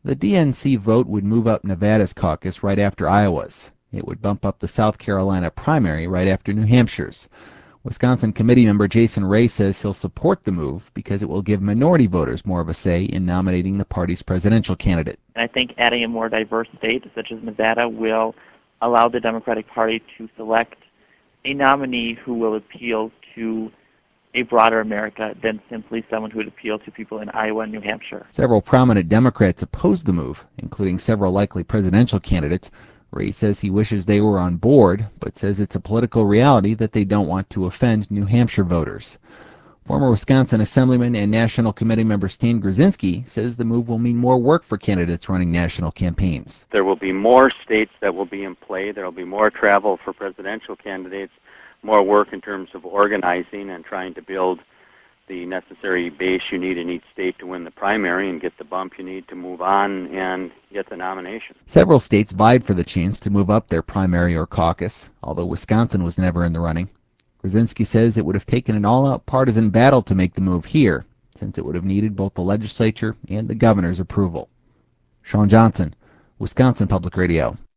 The DNC vote would move up Nevada's caucus right after Iowa's. It would bump up the South Carolina primary right after New Hampshire's. Wisconsin committee member Jason Ray says he'll support the move because it will give minority voters more of a say in nominating the party's presidential candidate. And I think adding a more diverse state, such as Nevada, will allow the Democratic Party to select a nominee who will appeal to a broader America than simply someone who would appeal to people in Iowa and New Hampshire. Several prominent Democrats oppose the move, including several likely presidential candidates. Ray says he wishes they were on board, but says it's a political reality that they don't want to offend New Hampshire voters. Former Wisconsin Assemblyman and National Committee member Stan Grzinski says the move will mean more work for candidates running national campaigns. There will be more states that will be in play. There will be more travel for presidential candidates, more work in terms of organizing and trying to build the necessary base you need in each state to win the primary and get the bump you need to move on and get the nomination. Several states vied for the chance to move up their primary or caucus, although Wisconsin was never in the running. Grzinski says it would have taken an all-out partisan battle to make the move here, since it would have needed both the legislature and the governor's approval. Sean Johnson, Wisconsin Public Radio.